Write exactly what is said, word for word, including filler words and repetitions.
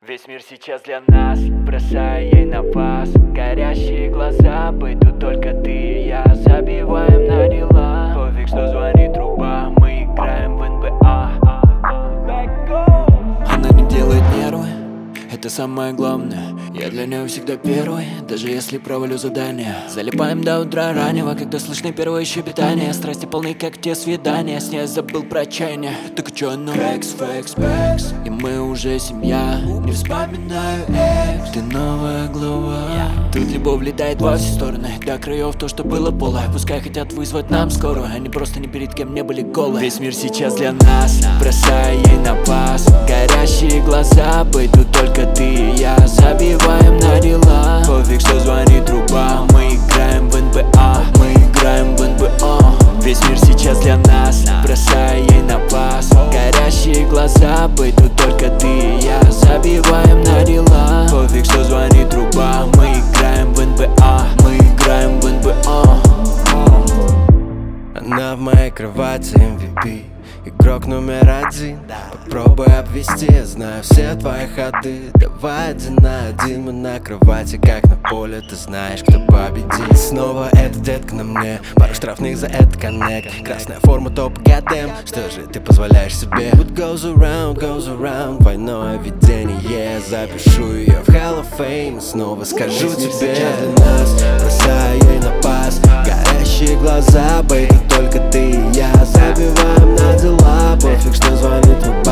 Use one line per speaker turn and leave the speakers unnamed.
Весь мир сейчас для нас, бросая ей на пас. Горящие глаза, быть тут только ты и я. Забиваем на дела, пофиг, что звонит труба. Мы играем в эн бэ а. Она не делает нервы, это самое главное. Я для нее всегда первый, даже если провалю задание. Залипаем до утра раннего, когда слышны первые щебетания. Страсти полны, как те свидания, с ней забыл про отчаяние. Так чё, ну? Флекс, флекс, флекс, и мы уже семья. Не вспоминаю экс, ты новая глава. Тут любовь летает во все стороны, до краев то, что было полое. Пускай хотят вызвать нам скорую, они просто ни перед кем не были голые. Весь мир сейчас для нас, бросая ей на пас. Горящие глаза, быть тут только ты и я. Забиваем на дела, пофиг, что звонит труба. Мы играем в эн бэ а, мы играем в эн бэ а. Весь мир сейчас для нас, бросая ей на пас. Горящие глаза, быть тут только ты и я. Забиваем на дела, пофиг, что звонит труба. Мы играем в эн бэ а, мы играем в эн бэ а.
Она в моей кровати эм ви пи, игрок номер один. Попробуй обвести, я знаю все твои ходы. Давай один на один, мы на кровати, как на поле. Ты знаешь, кто победит. Снова эта детка на мне, пару штрафных за этот коннект. Красная форма топ, goddamn, что же ты позволяешь себе? What goes around, goes around, двойное видение. Запишу ее в Hall of Fame, снова скажу тебе. Для нас, бросаю ей на пас. Горящие глаза, бейби, только ты и я. Забиваем на дела, пофиг, что звонит труба.